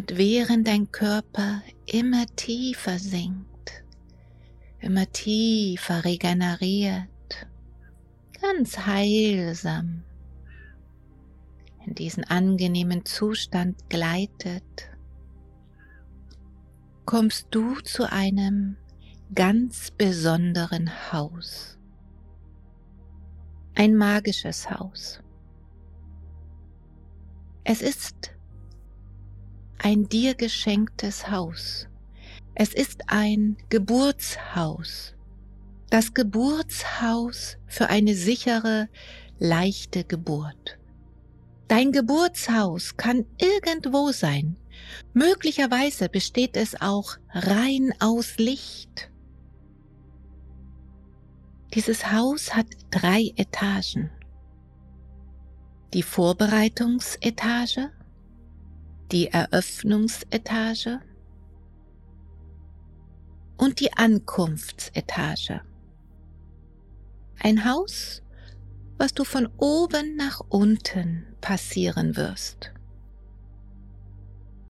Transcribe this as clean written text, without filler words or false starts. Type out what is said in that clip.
Und während dein Körper immer tiefer sinkt, immer tiefer regeneriert, ganz heilsam in diesen angenehmen Zustand gleitet, kommst du zu einem ganz besonderen Haus. Ein magisches Haus. Es ist ein dir geschenktes Haus. Es ist ein Geburtshaus. Das Geburtshaus für eine sichere, leichte Geburt. Dein Geburtshaus kann irgendwo sein. Möglicherweise besteht es auch rein aus Licht. Dieses Haus hat 3 Etagen. Die Vorbereitungsetage, die Eröffnungsetage und die Ankunftsetage. Ein Haus, was du von oben nach unten passieren wirst.